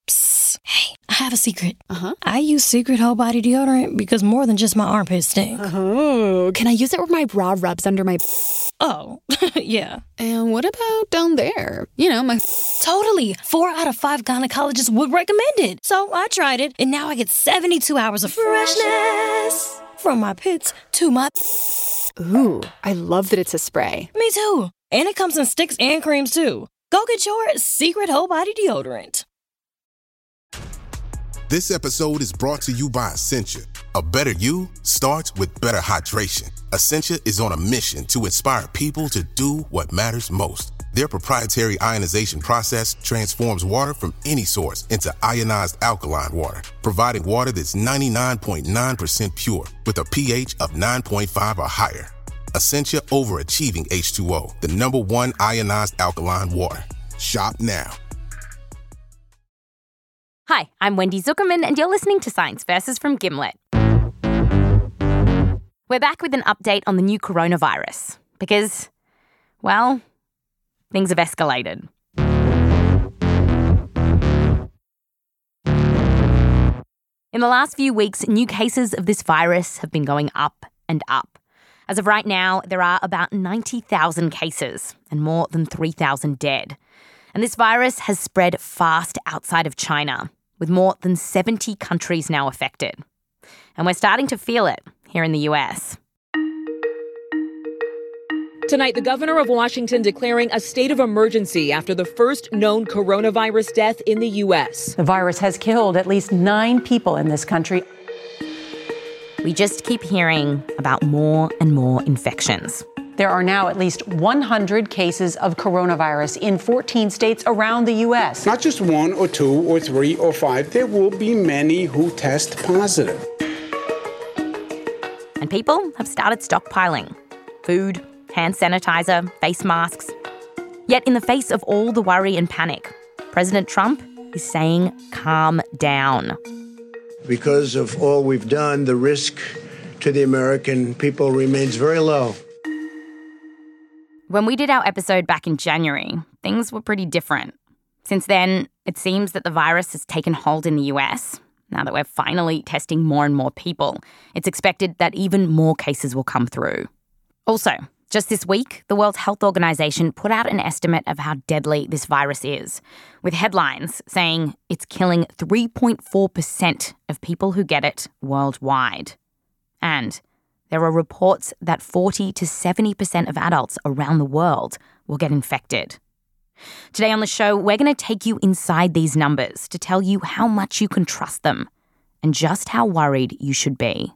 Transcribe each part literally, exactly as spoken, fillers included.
Psst. Hey, I have a secret. Uh-huh. I use Secret Whole Body Deodorant because more than just my armpits stink. Oh, can I use it where my bra rubs under my... Oh, yeah. And what about down there? You know, my... Totally. Four out of five gynecologists would recommend it. So I tried it, and now I get seventy-two hours of freshness from my pits to my... Ooh, I love that it's a spray. Me too. And it comes in sticks and creams, too. Go get your Secret Whole Body Deodorant. This episode is brought to you by Essentia. A better you starts with better hydration. Essentia is on a mission to inspire people to do what matters most. Their proprietary ionization process transforms water from any source into ionized alkaline water, providing water that's ninety-nine point nine percent pure with a pH of nine point five or higher. Essentia Overachieving H two O, the number one ionized alkaline water. Shop now. Hi, I'm Wendy Zuckerman, and you're listening to Science Versus from Gimlet. We're back with an update on the new coronavirus because, well, things have escalated. In the last few weeks, new cases of this virus have been going up and up. As of right now, there are about ninety thousand cases and more than three thousand dead. And this virus has spread fast outside of China, with more than seventy countries now affected. And we're starting to feel it here in the U S. Tonight, the governor of Washington declaring a state of emergency after the first known coronavirus death in the U S. The virus has killed at least nine people in this country. We just keep hearing about more and more infections. There are now at least one hundred cases of coronavirus in fourteen states around the U S. Not just one or two or three or five. There will be many who test positive. And people have started stockpiling food, hand sanitizer, face masks. Yet in the face of all the worry and panic, President Trump is saying calm down. Because of all we've done, the risk to the American people remains very low. When we did our episode back in January, things were pretty different. Since then, it seems that the virus has taken hold in the U S. Now that we're finally testing more and more people, it's expected that even more cases will come through. Also, just this week, the World Health Organization put out an estimate of how deadly this virus is, with headlines saying it's killing three point four percent of people who get it worldwide. And there are reports that forty to seventy percent of adults around the world will get infected. Today on the show, we're going to take you inside these numbers to tell you how much you can trust them and just how worried you should be.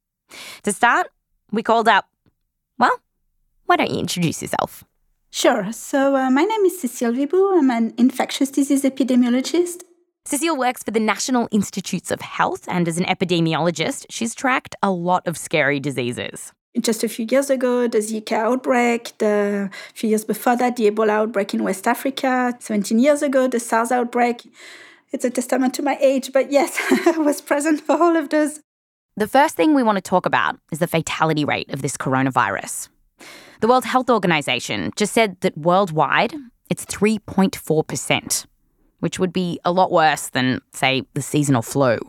To start, we called up, well, why don't you introduce yourself? Sure. So uh, my name is Cécile Vibou. I'm an infectious disease epidemiologist. Cécile works for the National Institutes of Health, and as an epidemiologist, she's tracked a lot of scary diseases. Just a few years ago, the Zika outbreak, the few years before that, the Ebola outbreak in West Africa, seventeen years ago, the SARS outbreak. It's a testament to my age, but yes, I was present for all of those. The first thing we want to talk about is the fatality rate of this coronavirus. The World Health Organization just said that worldwide, it's three point four percent. Which would be a lot worse than, say, the seasonal flu.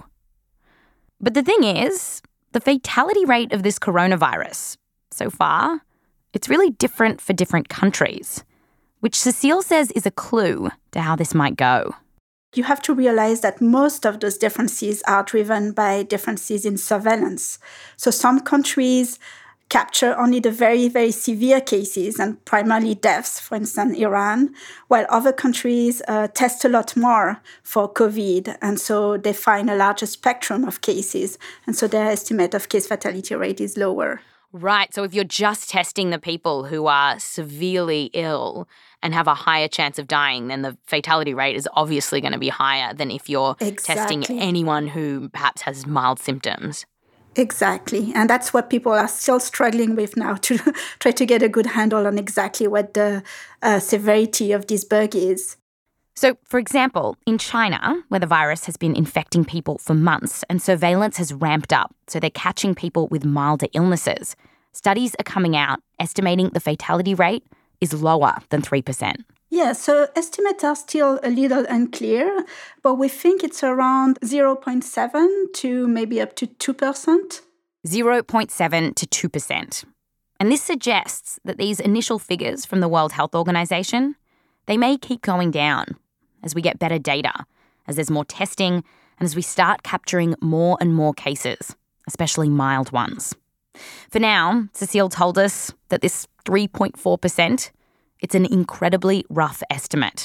But the thing is, the fatality rate of this coronavirus, so far, it's really different for different countries, which Cécile says is a clue to how this might go. You have to realize that most of those differences are driven by differences in surveillance. So some countries capture only the very, very severe cases and primarily deaths, for instance, Iran, while other countries uh, test a lot more for COVID. And so they find a larger spectrum of cases. And so their estimate of case fatality rate is lower. Right. So if you're just testing the people who are severely ill and have a higher chance of dying, then the fatality rate is obviously going to be higher than if you're Exactly. testing anyone who perhaps has mild symptoms. Exactly. And that's what people are still struggling with now, to try to get a good handle on exactly what the uh, severity of this bug is. So, for example, in China, where the virus has been infecting people for months and surveillance has ramped up, so they're catching people with milder illnesses, studies are coming out estimating the fatality rate is lower than three percent. Yeah, so estimates are still a little unclear, but we think it's around zero point seven to maybe up to two percent. zero point seven to two percent. And this suggests that these initial figures from the World Health Organization, they may keep going down as we get better data, as there's more testing, and as we start capturing more and more cases, especially mild ones. For now, Cecile told us that this three point four percent, it's an incredibly rough estimate.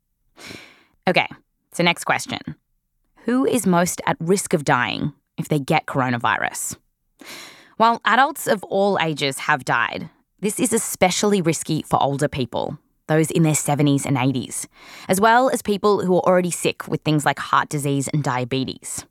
Okay, so next question. Who is most at risk of dying if they get coronavirus? While adults of all ages have died, this is especially risky for older people, those in their seventies and eighties, as well as people who are already sick with things like heart disease and diabetes.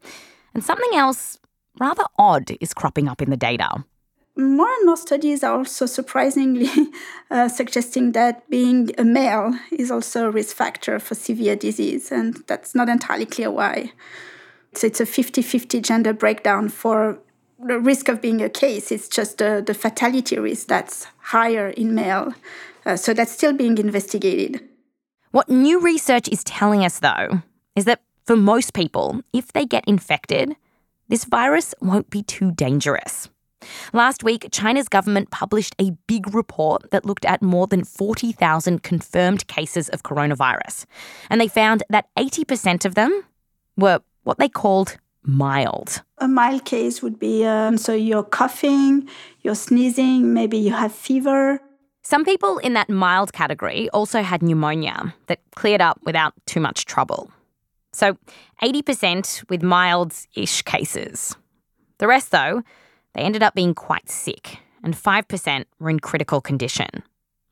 And something else rather odd is cropping up in the data. More and more studies are also surprisingly uh, suggesting that being a male is also a risk factor for severe disease, and that's not entirely clear why. So it's a fifty-fifty gender breakdown for the risk of being a case. It's just the, the fatality risk that's higher in male. Uh, so that's still being investigated. What new research is telling us, though, is that for most people, if they get infected, this virus won't be too dangerous. Last week, China's government published a big report that looked at more than forty thousand confirmed cases of coronavirus. And they found that eighty percent of them were what they called mild. A mild case would be, um, so you're coughing, you're sneezing, maybe you have fever. Some people in that mild category also had pneumonia that cleared up without too much trouble. So eighty percent with mild-ish cases. The rest, though, they ended up being quite sick, and five percent were in critical condition.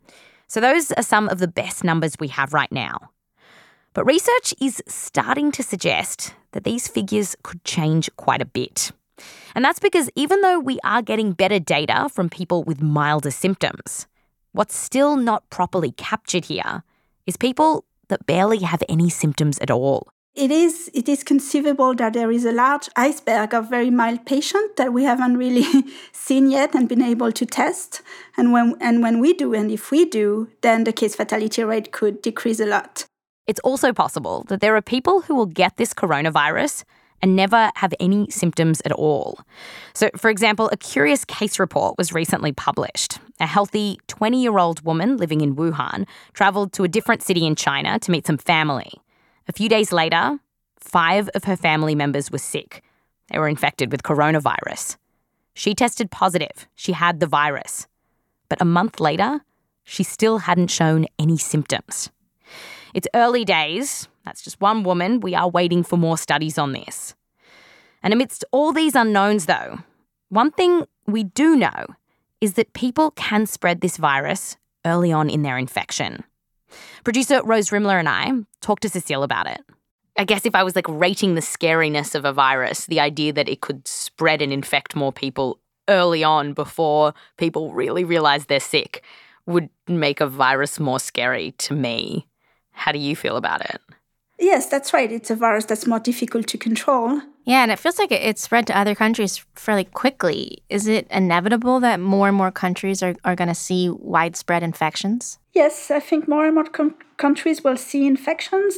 So those are some of the best numbers we have right now. But research is starting to suggest that these figures could change quite a bit. And that's because even though we are getting better data from people with milder symptoms, what's still not properly captured here is people that barely have any symptoms at all. It is it is conceivable that there is a large iceberg of very mild patients that we haven't really seen yet and been able to test. And when and when we do, and if we do, then the case fatality rate could decrease a lot. It's also possible that there are people who will get this coronavirus and never have any symptoms at all. So, for example, a curious case report was recently published. A healthy twenty-year-old woman living in Wuhan travelled to a different city in China to meet some family. A few days later, five of her family members were sick. They were infected with coronavirus. She tested positive. She had the virus. But a month later, she still hadn't shown any symptoms. It's early days. That's just one woman. We are waiting for more studies on this. And amidst all these unknowns, though, one thing we do know is that people can spread this virus early on in their infection. Producer Rose Rimler and I talked to Cecile about it. I guess if I was like rating the scariness of a virus, the idea that it could spread and infect more people early on before people really realise they're sick would make a virus more scary to me. How do you feel about it? Yes, that's right. It's a virus that's more difficult to control. Yeah, and it feels like it spread to other countries fairly quickly. Is it inevitable that more and more countries are, are going to see widespread infections? Yes, I think more and more com- countries will see infections.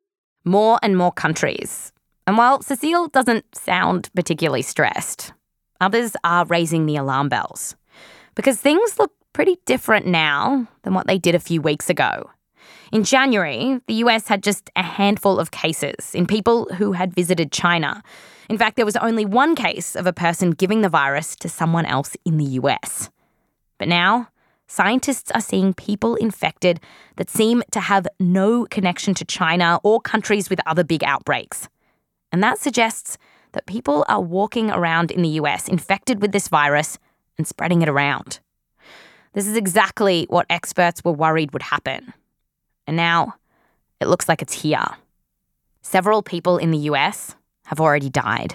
More and more countries. And while Cecile doesn't sound particularly stressed, others are raising the alarm bells. Because things look pretty different now than what they did a few weeks ago. In January, the U S had just a handful of cases in people who had visited China. In fact, there was only one case of a person giving the virus to someone else in the U S. But now, scientists are seeing people infected that seem to have no connection to China or countries with other big outbreaks. And that suggests that people are walking around in the U S infected with this virus and spreading it around. This is exactly what experts were worried would happen. And now, it looks like it's here. Several people in the U S have already died.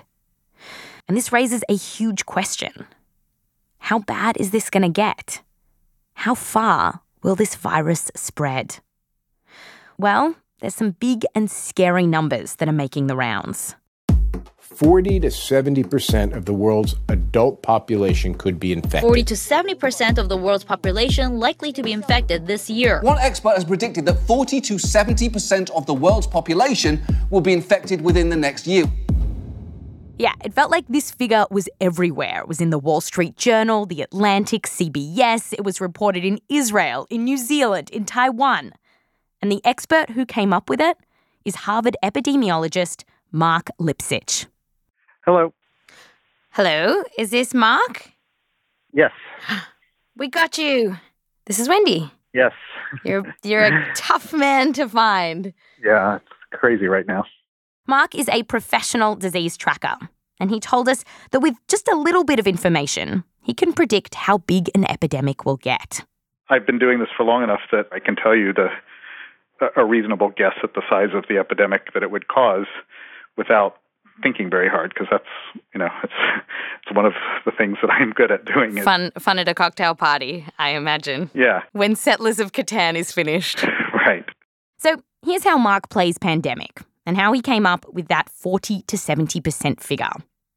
And this raises a huge question. How bad is this going to get? How far will this virus spread? Well, there's some big and scary numbers that are making the rounds. forty to seventy percent of the world's adult population could be infected. forty to seventy percent of the world's population likely to be infected this year. One expert has predicted that forty to seventy percent of the world's population will be infected within the next year. Yeah, it felt like this figure was everywhere. It was in the Wall Street Journal, The Atlantic, C B S. It was reported in Israel, in New Zealand, in Taiwan. And the expert who came up with it is Harvard epidemiologist Mark Lipsitch. Hello. Hello, is this Mark? Yes. We got you. This is Wendy. Yes. You're you're a tough man to find. Yeah, it's crazy right now. Mark is a professional disease tracker, and he told us that with just a little bit of information, he can predict how big an epidemic will get. I've been doing this for long enough that I can tell you the a reasonable guess at the size of the epidemic that it would cause without thinking very hard, because that's, you know, it's it's one of the things that I'm good at doing. Fun, fun at a cocktail party, I imagine. Yeah. When Settlers of Catan is finished. Right. So here's how Mark plays pandemic, and how he came up with that forty to seventy percent figure.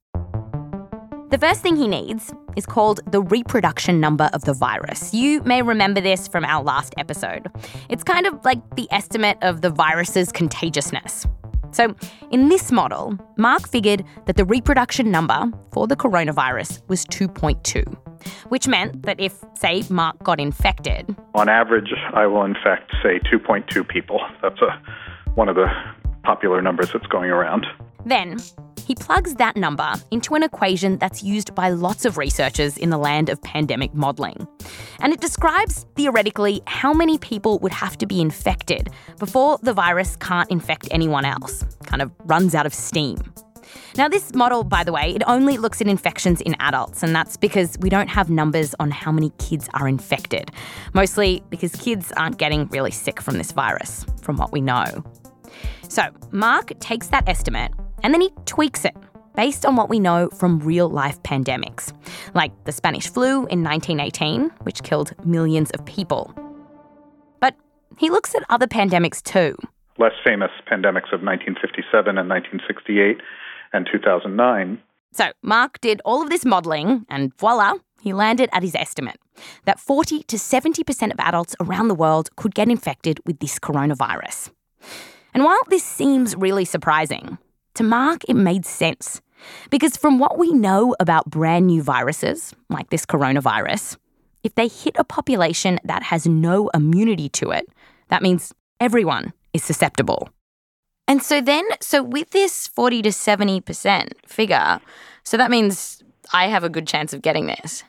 The first thing he needs is called the reproduction number of the virus. You may remember this from our last episode. It's kind of like the estimate of the virus's contagiousness. So in this model, Mark figured that the reproduction number for the coronavirus was two point two, which meant that if, say, Mark got infected... On average, I will infect, say, two point two people. That's a one of the popular numbers that's going around. Then he plugs that number into an equation that's used by lots of researchers in the land of pandemic modelling. And it describes, theoretically, how many people would have to be infected before the virus can't infect anyone else, kind of runs out of steam. Now, this model, by the way, it only looks at infections in adults, and that's because we don't have numbers on how many kids are infected, mostly because kids aren't getting really sick from this virus, from what we know. So Mark takes that estimate and then he tweaks it based on what we know from real-life pandemics, like the Spanish flu in nineteen eighteen, which killed millions of people. But he looks at other pandemics too. Less famous pandemics of nineteen fifty-seven and nineteen sixty-eight and two thousand nine. So Mark did all of this modelling and voila, he landed at his estimate that forty to seventy percent of adults around the world could get infected with this coronavirus. And while this seems really surprising, to Mark it made sense. Because from what we know about brand new viruses, like this coronavirus, if they hit a population that has no immunity to it, that means everyone is susceptible. And so then, so with this forty to seventy percent figure, so that means I have a good chance of getting this.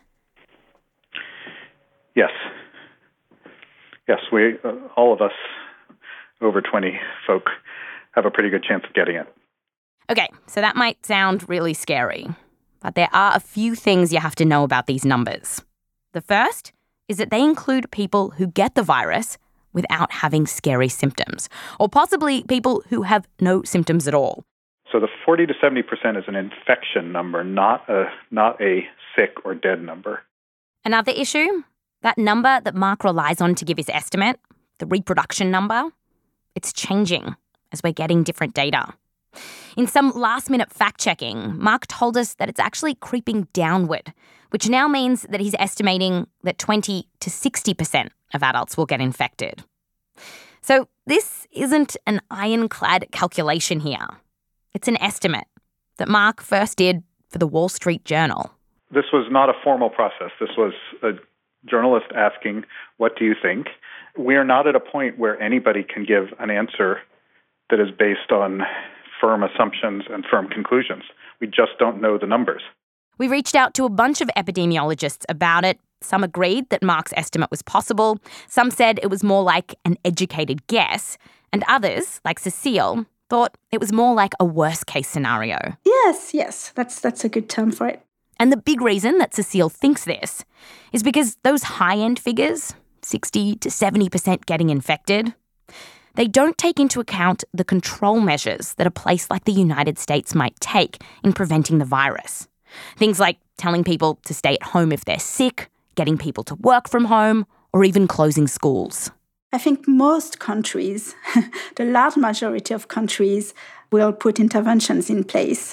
Yes. Yes, we, uh, all of us over twenty folk have a pretty good chance of getting it. Okay, so that might sound really scary, but there are a few things you have to know about these numbers. The first is that they include people who get the virus without having scary symptoms, or possibly people who have no symptoms at all. So the forty to seventy percent is an infection number, not a not a sick or dead number. Another issue, that number that Mark relies on to give his estimate, the reproduction number, it's changing as we're getting different data. In some last-minute fact-checking, Mark told us that it's actually creeping downward, which now means that he's estimating that twenty to sixty percent of adults will get infected. So this isn't an ironclad calculation here. It's an estimate that Mark first did for the Wall Street Journal. This was not a formal process. This was a journalist asking, what do you think? We are not at a point where anybody can give an answer that is based on firm assumptions and firm conclusions. We just don't know the numbers. We reached out to a bunch of epidemiologists about it. Some agreed that Mark's estimate was possible. Some said it was more like an educated guess. And others, like Cecile, thought it was more like a worst-case scenario. Yes, yes, that's that's a good term for it. And the big reason that Cecile thinks this is because those high-end figures, sixty to seventy percent getting infected, they don't take into account the control measures that a place like the United States might take in preventing the virus. Things like telling people to stay at home if they're sick, getting people to work from home, or even closing schools. I think most countries, the large majority of countries, will put interventions in place.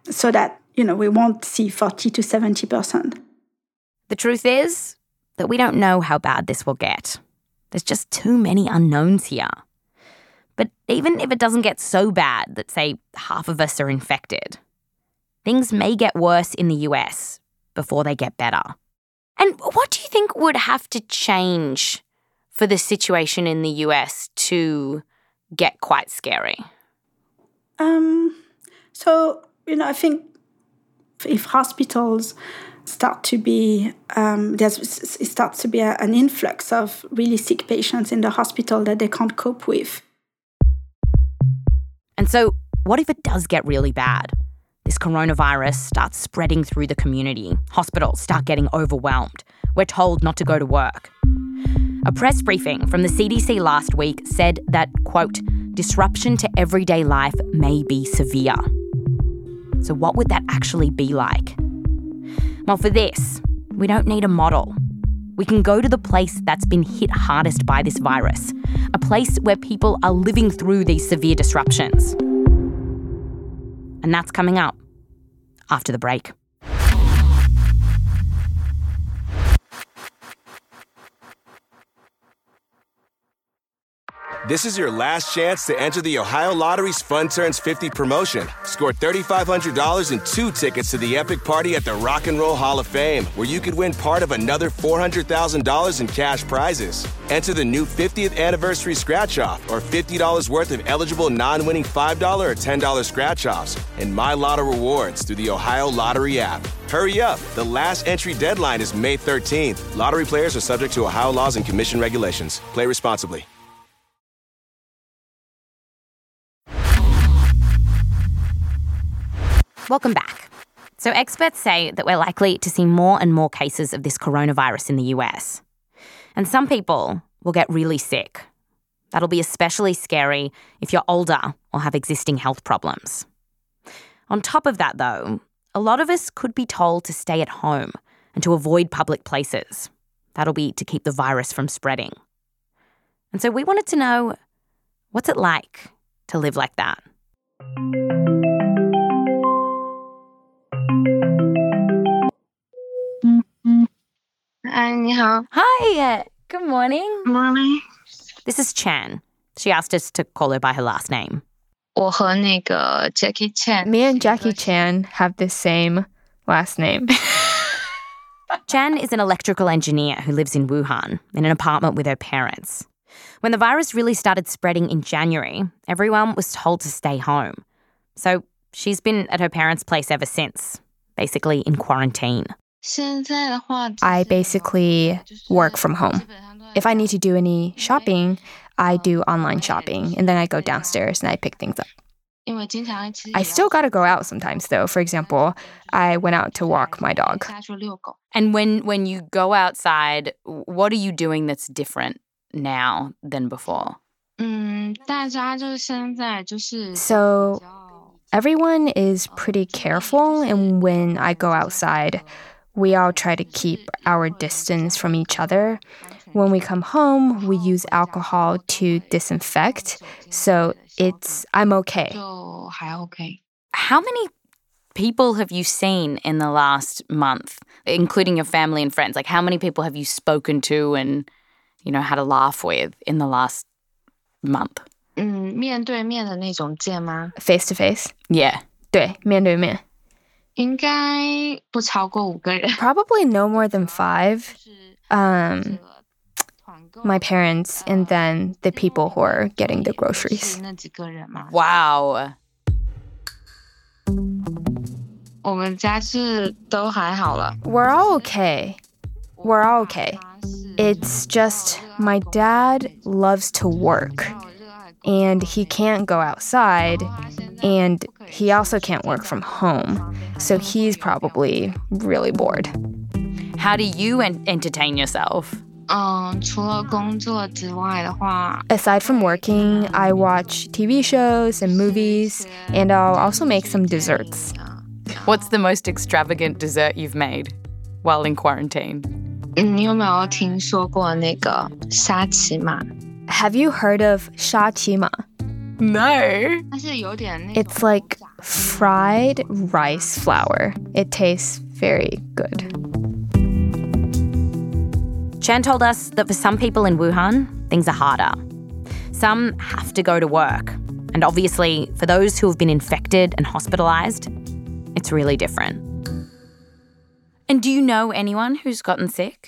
so that, you know, we won't see forty to seventy percent. The truth is that we don't know how bad this will get. There's just too many unknowns here. But even if it doesn't get so bad that, say, half of us are infected, things may get worse in the U S before they get better. And what do you think would have to change for the situation in the U S to get quite scary? Um, so, you know, I think if hospitals start to be, um, there's, it starts to be a, an influx of really sick patients in the hospital that they can't cope with. And so what if it does get really bad? This coronavirus starts spreading through the community. Hospitals start getting overwhelmed. We're told not to go to work. A press briefing from the C D C last week said that, quote, disruption to everyday life may be severe. So what would that actually be like? Well, for this, we don't need a model. We can go to the place that's been hit hardest by this virus, a place where people are living through these severe disruptions. And that's coming up after the break. This is your last chance to enter the Ohio Lottery's Fun Turns fifty promotion. Score three thousand five hundred dollars and two tickets to the epic party at the Rock and Roll Hall of Fame, where you could win part of another four hundred thousand dollars in cash prizes. Enter the new fiftieth anniversary scratch-off or fifty dollars worth of eligible non-winning five dollars or ten dollars scratch-offs and My Lotto rewards through the Ohio Lottery app. Hurry up. The last entry deadline is May thirteenth. Lottery players are subject to Ohio laws and commission regulations. Play responsibly. Welcome back. So experts say that we're likely to see more and more cases of this coronavirus in the U S. And some people will get really sick. That'll be especially scary if you're older or have existing health problems. On top of that, though, a lot of us could be told to stay at home and to avoid public places. That'll be to keep the virus from spreading. And so we wanted to know, what's it like to live like that? Hi. Good morning. Morning. This is Chan. She asked us to call her by her last name. 我和那个 Jackie Chan. Me and Jackie Chan have the same last name. Chan is an electrical engineer who lives in Wuhan in an apartment with her parents. When the virus really started spreading in January, everyone was told to stay home. So she's been at her parents' place ever since, basically in quarantine. I basically work from home. If I need to do any shopping, I do online shopping, and then I go downstairs and I pick things up. I still gotta go out sometimes, though. For example, I went out to walk my dog. And when, when you go outside, what are you doing that's different now than before? So everyone is pretty careful, and when I go outside, we all try to keep our distance from each other. When we come home, we use alcohol to disinfect, so it's I'm okay. How many people have you seen in the last month, including your family and friends? Like, how many people have you spoken to and, you know, had a laugh with in the last month? Face to face? Yeah. 对，面对面。 应该不超过五个人。 Probably no more than five. Um, my parents and then the people who are getting the groceries. Wow. 我们家是都还好了。 We're all okay. We're all okay. It's just my dad loves to work, and he can't go outside, and he also can't work from home, so he's probably really bored. How do you en- entertain yourself? 嗯，除了工作之外的话 Aside from working, I watch T V shows and movies, and I'll also make some desserts. What's the most extravagant dessert you've made while in quarantine? 你有没有听说过那个沙琪玛？ Have you heard of 沙琪玛? No. It's like fried rice flour. It tastes very good. Chan told us that for some people in Wuhan, things are harder. Some have to go to work. And obviously, for those who have been infected and hospitalised, it's really different. And do you know anyone who's gotten sick?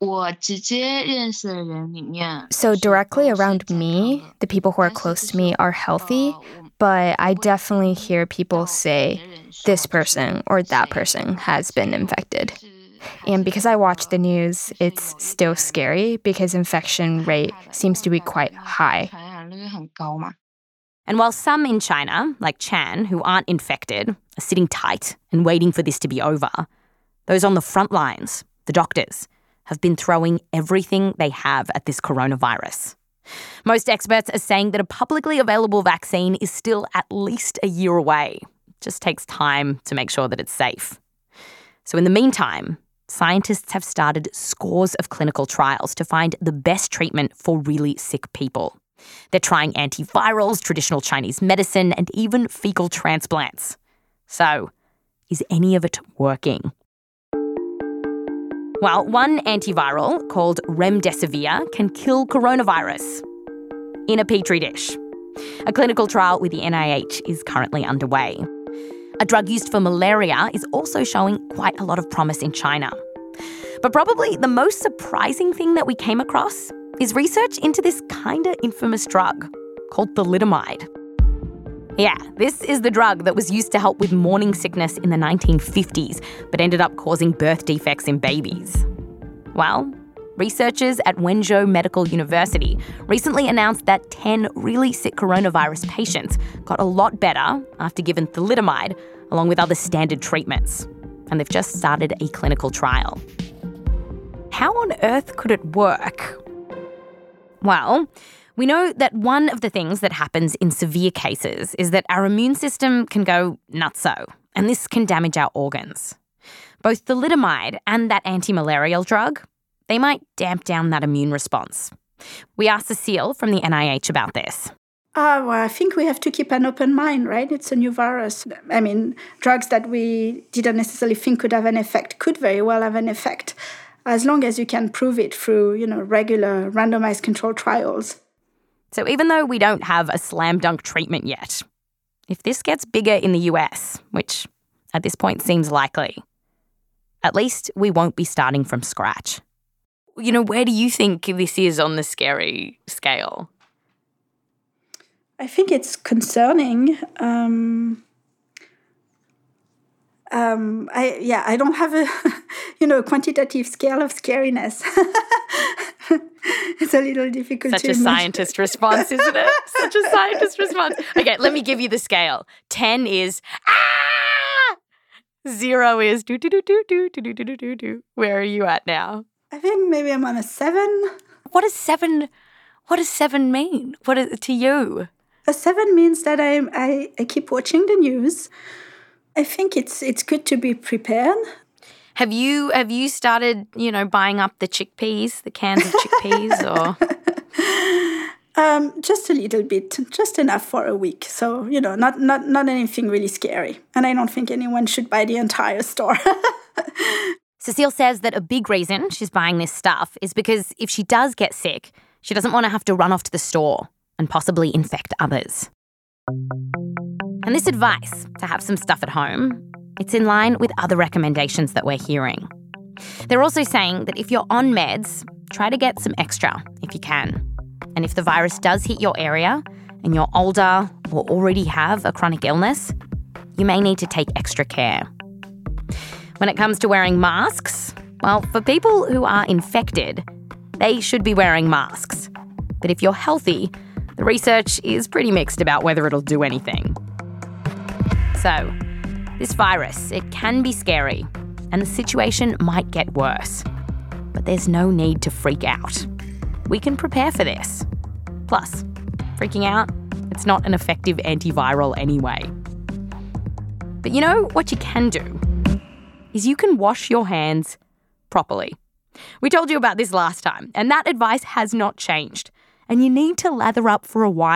So directly around me, the people who are close to me are healthy, but I definitely hear people say this person or that person has been infected. And because I watch the news, it's still scary because infection rate seems to be quite high. And while some in China, like Chan, who aren't infected, are sitting tight and waiting for this to be over, those on the front lines, the doctors, have been throwing everything they have at this coronavirus. Most experts are saying that a publicly available vaccine is still at least a year away. It just takes time to make sure that it's safe. So in the meantime, scientists have started scores of clinical trials to find the best treatment for really sick people. They're trying antivirals, traditional Chinese medicine, and even fecal transplants. So, is any of it working? Well, one antiviral called remdesivir can kill coronavirus in a petri dish. A clinical trial with the N I H is currently underway. A drug used for malaria is also showing quite a lot of promise in China. But probably the most surprising thing that we came across is research into this kinda infamous drug called thalidomide. Yeah, this is the drug that was used to help with morning sickness in the nineteen fifties, but ended up causing birth defects in babies. Well, researchers at Wenzhou Medical University recently announced that ten really sick coronavirus patients got a lot better after given thalidomide, along with other standard treatments. And they've just started a clinical trial. How on earth could it work? Well, we know that one of the things that happens in severe cases is that our immune system can go nutso, and this can damage our organs. Both thalidomide and that anti-malarial drug, they might damp down that immune response. We asked Cecile from the N I H about this. Uh, well, I think we have to keep an open mind, right? It's a new virus. I mean, drugs that we didn't necessarily think could have an effect could very well have an effect, as long as you can prove it through, you know, regular randomized controlled trials. So even though we don't have a slam dunk treatment yet, if this gets bigger in the U S, which at this point seems likely, at least we won't be starting from scratch. You know, where do you think this is on the scary scale? I think it's concerning. Um, um, I yeah, I don't have a you know quantitative scale of scariness. It's a little difficult. Such to a imagine. scientist response, isn't it? Such a scientist response. Okay, let me give you the scale. Ten is ah. Zero is do do do do do do do do do do. Where are you at now? I think maybe I'm on a seven. What does seven? What does seven mean? What is, to you? A seven means that I, I I keep watching the news. I think it's it's good to be prepared. Have you have you started, you know, buying up the chickpeas, the cans of chickpeas, or? Um, just a little bit, just enough for a week. So, you know, not not not anything really scary. And I don't think anyone should buy the entire store. Cecile says that a big reason she's buying this stuff is because if she does get sick, she doesn't want to have to run off to the store and possibly infect others. And this advice to have some stuff at home, it's in line with other recommendations that we're hearing. They're also saying that if you're on meds, try to get some extra if you can. And if the virus does hit your area and you're older or already have a chronic illness, you may need to take extra care. When it comes to wearing masks, well, for people who are infected, they should be wearing masks. But if you're healthy, the research is pretty mixed about whether it'll do anything. So, this virus, it can be scary, and the situation might get worse. But there's no need to freak out. We can prepare for this. Plus, freaking out, it's not an effective antiviral anyway. But you know what you can do? Is you can wash your hands properly. We told you about this last time, and that advice has not changed. And you need to lather up for a while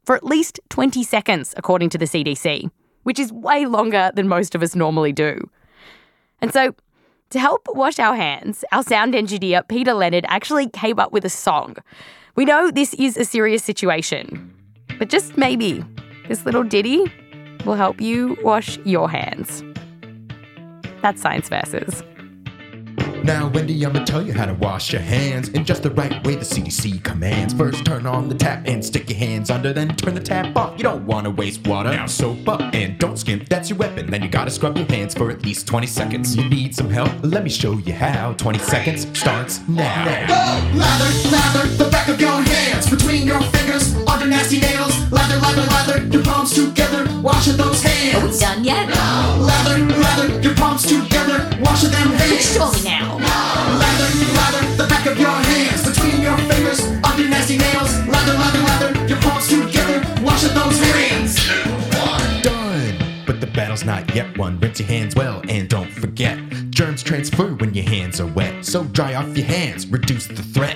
for at least twenty seconds, according to the C D C, which is way longer than most of us normally do. And so, to help wash our hands, our sound engineer, Peter Leonard, actually came up with a song. We know this is a serious situation, but just maybe this little ditty will help you wash your hands. That's Science Versus. Now, Wendy, I'ma tell you how to wash your hands in just the right way the C D C commands. First, turn on the tap and stick your hands under, then turn the tap off. You don't want to waste water. Now, soap up and don't skimp, that's your weapon. Then you gotta scrub your hands for at least twenty seconds. You need some help? Let me show you how. twenty seconds starts now. Lather, lather the back of your hands, between your fingers, under nasty nails. Lather, lather, lather your palms together, washing those hands. Are we done yet? Lather, lather your palms together, washing them hands. Show me now. Lather, lather the back of your hands, between your fingers, under nasty nails. Lather, lather, lather your palms together, washing those hands. Done. But the battle's not yet won. Rinse your hands well and don't forget, germs transfer when your hands are wet. So dry off your hands, reduce the threat.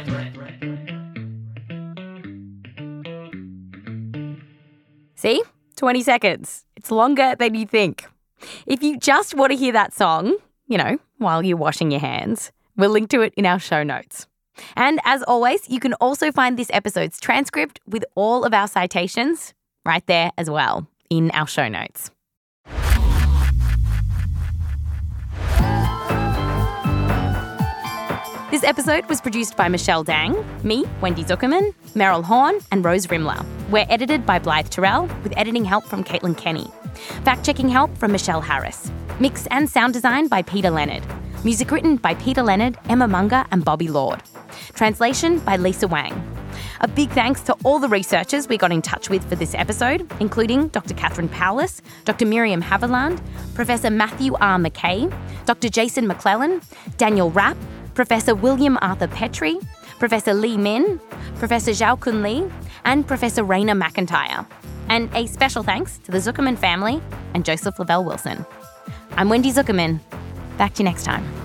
See? twenty seconds. It's longer than you think. If you just want to hear that song, you know, while you're washing your hands, we'll link to it in our show notes. And as always, you can also find this episode's transcript with all of our citations right there as well in our show notes. This episode was produced by Michelle Dang, me, Wendy Zuckerman, Meryl Horn, and Rose Rimler. We're edited by Blythe Terrell, with editing help from Caitlin Kenny. Fact-checking help from Michelle Harris. Mix and sound design by Peter Leonard. Music written by Peter Leonard, Emma Munger, and Bobby Lord. Translation by Lisa Wang. A big thanks to all the researchers we got in touch with for this episode, including Doctor Catherine Powless, Doctor Miriam Haviland, Professor Matthew R. McKay, Doctor Jason McClellan, Daniel Rapp, Professor William Arthur Petrie, Professor Lee Min, Professor Zhao Kun Lee, and Professor Raina McIntyre. And a special thanks to the Zuckerman family and Joseph Lavelle Wilson. I'm Wendy Zuckerman. Back to you next time.